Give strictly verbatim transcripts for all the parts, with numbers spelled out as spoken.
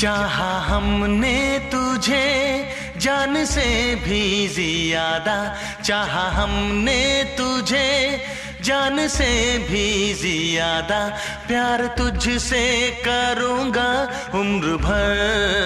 चाहा हमने तुझे जान से भी ज्यादा, चाहा हमने तुझे जान से भी ज्यादा, प्यार तुझसे करूँगा उम्र भर।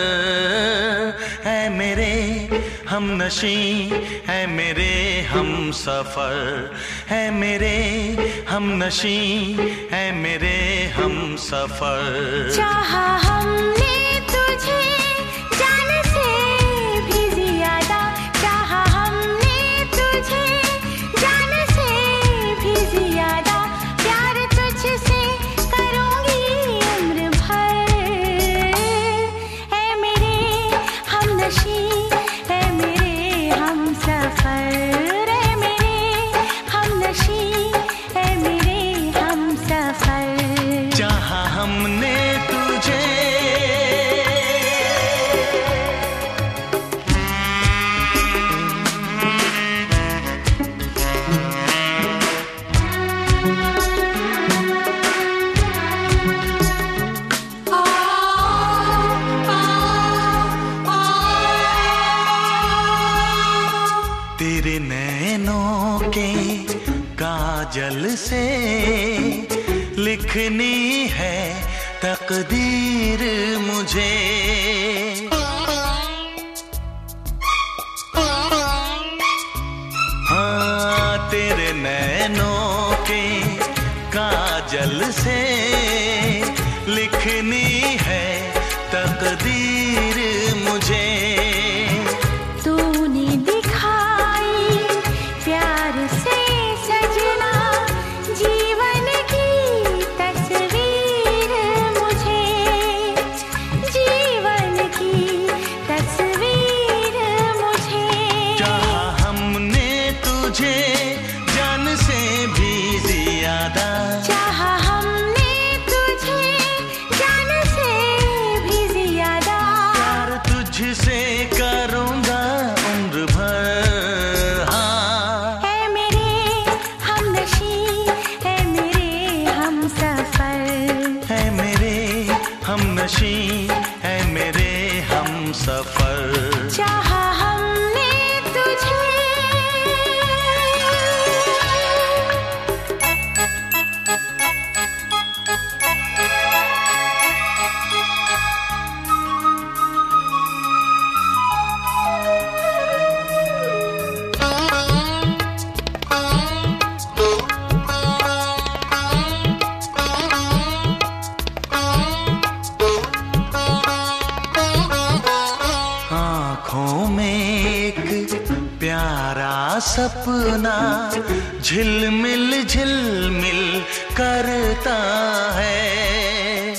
है मेरे हमनशी, है मेरे हम सफर, है मेरे हमनशी, है मेरे हम सफर। चाहा हमने तुझे जान से भी ज्यादा, चाहा हमने तुझे जान से भी ज्यादा, प्यार तुझसे करूँगी उम्र भर। है मेरे हमनशी, है मेरे हम सफर, है मेरे हमनशी, है मेरे हम सफर। चाहा हमने तुझे तेरे नैनों के काजल से लिखनी है तकदीर मुझे। हाँ, तेरे नैनों के काजल से लिखनी है तकदीर मुझे। तूने दिखाई प्यार से सजना जीवन की तस्वीर मुझे, जीवन की तस्वीर मुझे। चाहा हमने तुझे जान से भी ज्यादा, चाहा हमने तुझे जान से भी ज्यादा, प्यार तुझसे करूँगा उम्र भर। हाँ, है मेरे हमनशी, है मेरे हम सफर, है मेरे हमनशी, है मेरे हम सफर। चाहा हमने तुझे। आँखों में एक प्यारा सपना झिलमिल झिलमिल करता है।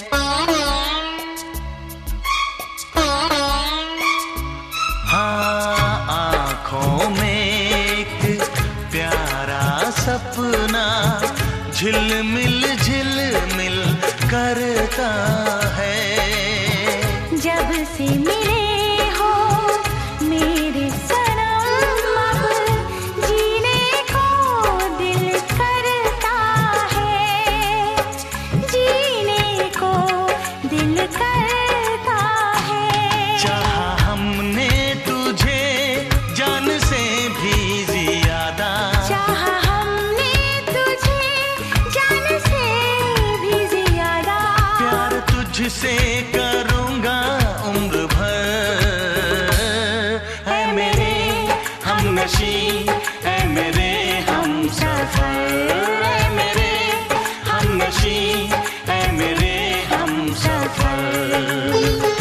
हाँ, आँखों में एक प्यारा सपना झिलमिल झिलमिल करता है। जब से मिले हो मेरे सनम, अब जीने को दिल करता है, जीने को दिल करता है। चाहा हमने तुझे जान से भी ज्यादा, चाहा हमने तुझे जान से भी ज्यादा, प्यार तुझसे करूँगा उम्र भर। है मेरे हमनशी, है मेरे हम सफर, है मेरे हमनशी, है मेरे हम सफर।